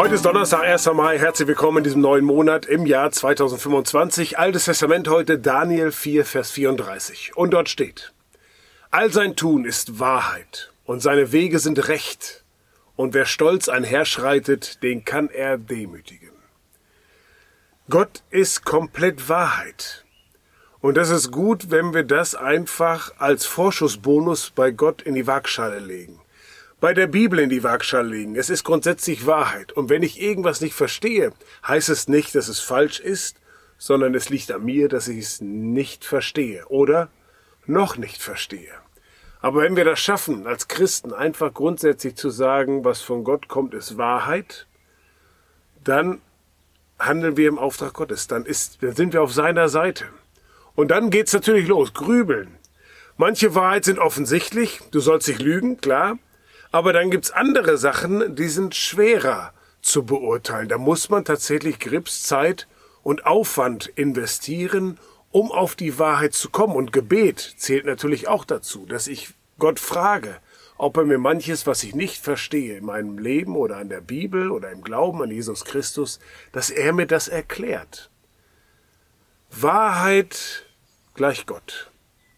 Heute ist Donnerstag, 1. Mai. Herzlich willkommen in diesem neuen Monat im Jahr 2025. Altes Testament heute, Daniel 4, Vers 34. Und dort steht: All sein Tun ist Wahrheit und seine Wege sind Recht. Und wer stolz einherschreitet, den kann er demütigen. Gott ist komplett Wahrheit. Und das ist gut, wenn wir das einfach als Vorschussbonus bei Gott in die Waagschale legen. Bei der Bibel in die Waagschale legen. Es ist grundsätzlich Wahrheit. Und wenn ich irgendwas nicht verstehe, heißt es nicht, dass es falsch ist, sondern es liegt an mir, dass ich es nicht verstehe oder noch nicht verstehe. Aber wenn wir das schaffen, als Christen einfach grundsätzlich zu sagen, was von Gott kommt, ist Wahrheit, dann handeln wir im Auftrag Gottes. Dann sind wir auf seiner Seite. Und dann geht's natürlich los. Grübeln. Manche Wahrheit sind offensichtlich. Du sollst nicht lügen, klar. Aber dann gibt's andere Sachen, die sind schwerer zu beurteilen. Da muss man tatsächlich Grips, Zeit und Aufwand investieren, um auf die Wahrheit zu kommen. Und Gebet zählt natürlich auch dazu, dass ich Gott frage, ob er mir manches, was ich nicht verstehe in meinem Leben oder an der Bibel oder im Glauben an Jesus Christus, dass er mir das erklärt. Wahrheit gleich Gott.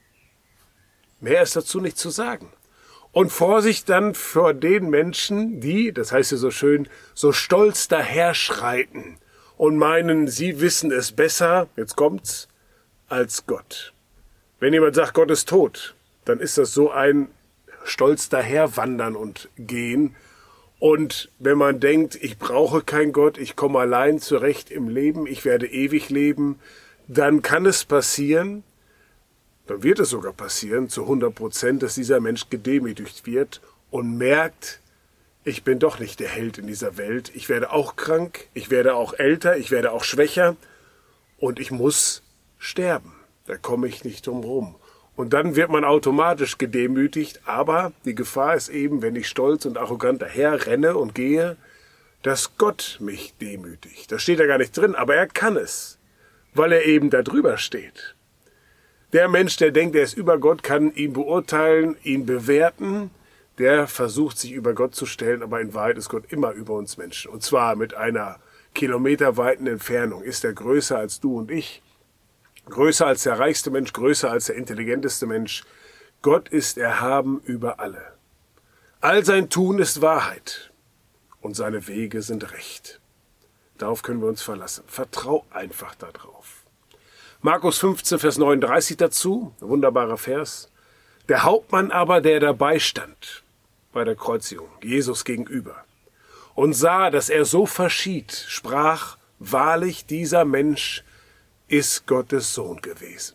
Mehr ist dazu nicht zu sagen. Und Vorsicht dann vor den Menschen, die, das heißt ja so schön, so stolz daherschreiten und meinen, sie wissen es besser, jetzt kommt's, als Gott. Wenn jemand sagt, Gott ist tot, dann ist das so ein stolz daherwandern und gehen. Und wenn man denkt, ich brauche keinen Gott, ich komme allein zurecht im Leben, ich werde ewig leben, dann kann es passieren, dann wird es sogar passieren, zu 100%, dass dieser Mensch gedemütigt wird und merkt, ich bin doch nicht der Held in dieser Welt. Ich werde auch krank, ich werde auch älter, ich werde auch schwächer und ich muss sterben. Da komme ich nicht drum rum. Und dann wird man automatisch gedemütigt, aber die Gefahr ist eben, wenn ich stolz und arrogant daher renne und gehe, dass Gott mich demütigt. Das steht da gar nicht drin, aber er kann es, weil er eben da drüber steht. Der Mensch, der denkt, er ist über Gott, kann ihn beurteilen, ihn bewerten. Der versucht, sich über Gott zu stellen, aber in Wahrheit ist Gott immer über uns Menschen. Und zwar mit einer kilometerweiten Entfernung. Ist er größer als du und ich? Größer als der reichste Mensch, größer als der intelligenteste Mensch. Gott ist erhaben über alle. All sein Tun ist Wahrheit und seine Wege sind Recht. Darauf können wir uns verlassen. Vertrau einfach darauf. Markus 15, Vers 39 dazu, ein wunderbarer Vers. Der Hauptmann aber, der dabei stand bei der Kreuzigung, Jesus gegenüber, und sah, dass er so verschied, sprach, wahrlich, dieser Mensch ist Gottes Sohn gewesen.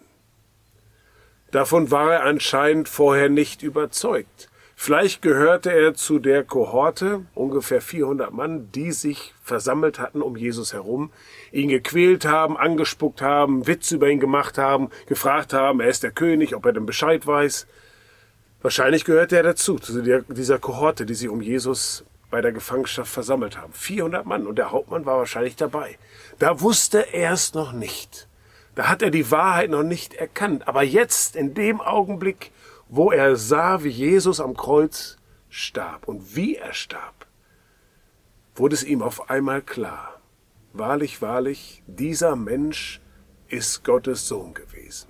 Davon war er anscheinend vorher nicht überzeugt. Vielleicht gehörte er zu der Kohorte, ungefähr 400 Mann, die sich versammelt hatten um Jesus herum, ihn gequält haben, angespuckt haben, Witze über ihn gemacht haben, gefragt haben, er ist der König, ob er denn Bescheid weiß. Wahrscheinlich gehörte er dazu, zu dieser Kohorte, die sich um Jesus bei der Gefangenschaft versammelt haben. 400 Mann und der Hauptmann war wahrscheinlich dabei. Da wusste er es noch nicht. Da hat er die Wahrheit noch nicht erkannt. Aber jetzt, in dem Augenblick, wo er sah, wie Jesus am Kreuz starb und wie er starb, wurde es ihm auf einmal klar. Wahrlich, wahrlich, dieser Mensch ist Gottes Sohn gewesen.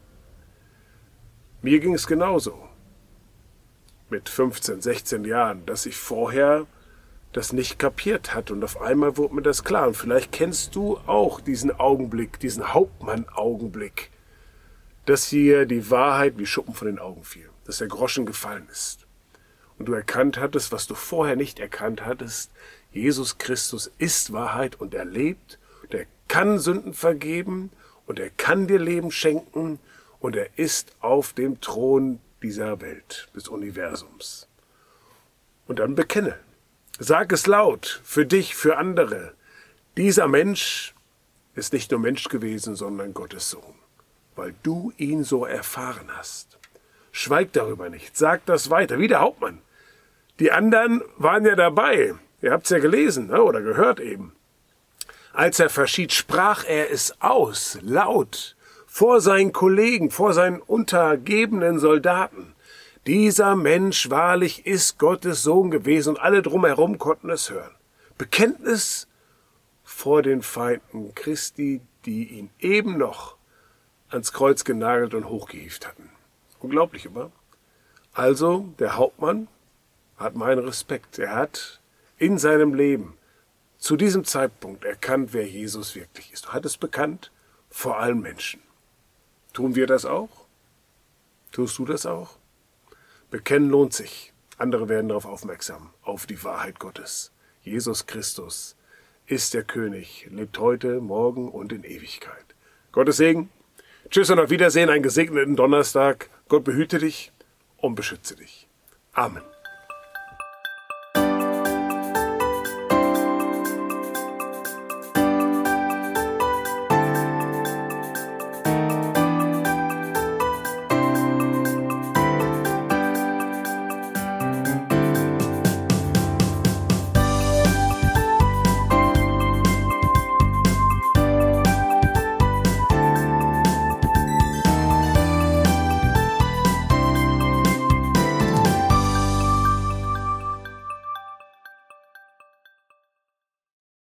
Mir ging es genauso. Mit 15, 16 Jahren, dass ich vorher das nicht kapiert hatte und auf einmal wurde mir das klar. Und vielleicht kennst du auch diesen Augenblick, diesen Hauptmann-Augenblick, dass hier die Wahrheit wie Schuppen von den Augen fiel, dass der Groschen gefallen ist. Und du erkannt hattest, was du vorher nicht erkannt hattest, Jesus Christus ist Wahrheit und er lebt, und er kann Sünden vergeben und er kann dir Leben schenken und er ist auf dem Thron dieser Welt, des Universums. Und dann bekenne, sag es laut, für dich, für andere, dieser Mensch ist nicht nur Mensch gewesen, sondern Gottes Sohn, weil du ihn so erfahren hast. Schweig darüber nicht, sag das weiter, wie der Hauptmann. Die anderen waren ja dabei, ihr habt's ja gelesen oder gehört eben. Als er verschied, sprach er es aus, laut, vor seinen Kollegen, vor seinen untergebenen Soldaten. Dieser Mensch wahrlich ist Gottes Sohn gewesen und alle drumherum konnten es hören. Bekenntnis vor den Feinden Christi, die ihn eben noch ans Kreuz genagelt und hochgehievt hatten. Unglaublich, oder? Also, der Hauptmann hat meinen Respekt. Er hat in seinem Leben zu diesem Zeitpunkt erkannt, wer Jesus wirklich ist. Er hat es bekannt vor allen Menschen. Tun wir das auch? Tust du das auch? Bekennen lohnt sich. Andere werden darauf aufmerksam, auf die Wahrheit Gottes. Jesus Christus ist der König, lebt heute, morgen und in Ewigkeit. Gottes Segen. Tschüss und auf Wiedersehen, einen gesegneten Donnerstag. Gott behüte dich und beschütze dich. Amen.